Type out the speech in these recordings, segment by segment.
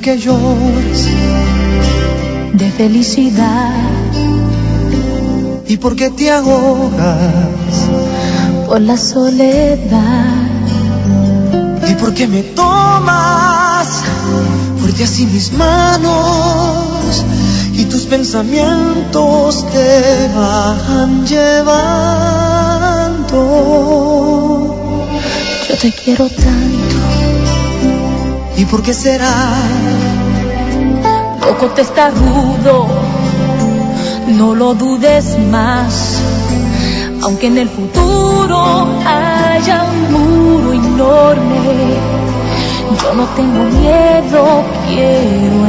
que llores de felicidad. ¿Y por qué te ahogas? Por la soledad. ¿Y por qué me tomas fuerte así mis manos y tus pensamientos te van llevando? Yo te quiero tanto. ¿Y por qué será? Poco te está rudo, no lo dudes más. Aunque en el futuro haya un muro enorme, yo no tengo miedo, quiero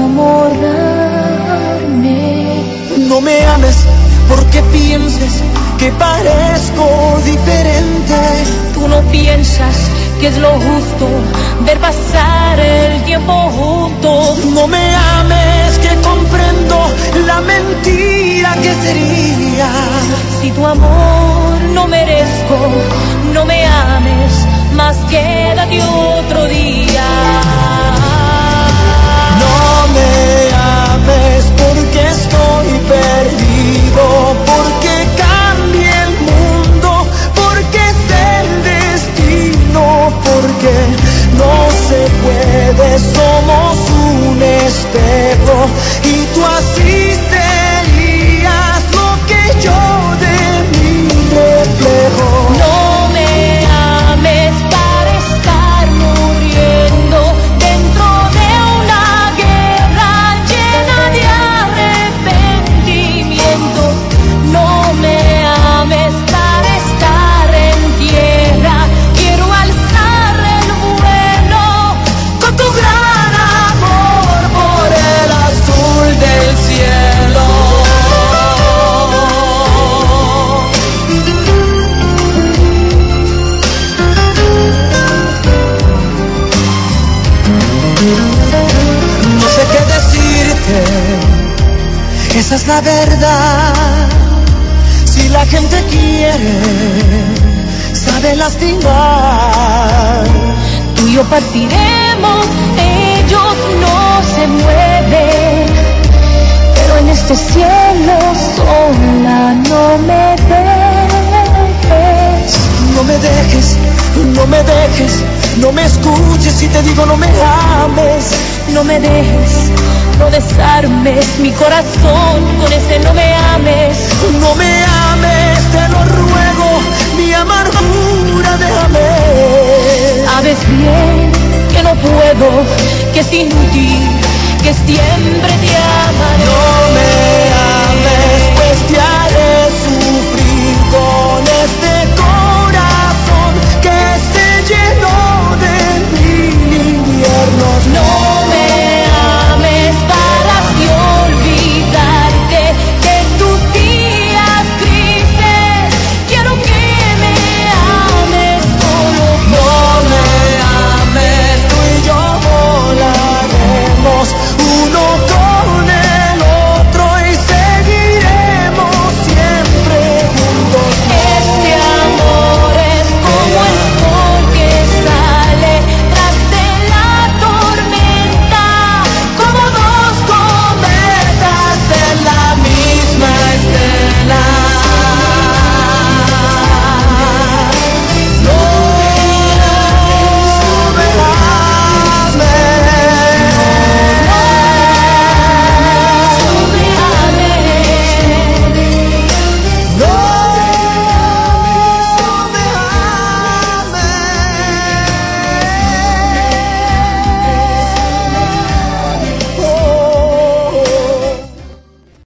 enamorarme. No me ames porque pienses que parezco diferente. Tú no piensas que es lo justo ver pasar el tiempo juntos. No me ames que comprendo la mentira que sería. Si tu amor no merezco, no me ames, más quédate otro día. No me ames porque estoy perdido, porque cambia el mundo, porque es el destino, porque no se puede, somos un espejo y tú así serías lo que yo de mi reflejo. No me ames para estar muriendo dentro de una guerra llena de arrepentimientos. No me ames para estar en tierra, quiero alzar el vuelo con tu gran amor por el azul del cielo. No sé qué decirte, esa es la verdad. Si la gente quiere, sabe lastimar. Tú y yo partiremos, ellos no se mueven, pero en este cielo sola no me dejes. No me dejes, no me dejes, no me escuches si te digo no me ames. No me dejes, no desarmes mi corazón con este no me ames. No me ames, te lo ruego, mi amargura déjame. Sabes bien que no puedo, que es inútil, que siempre te amaré. No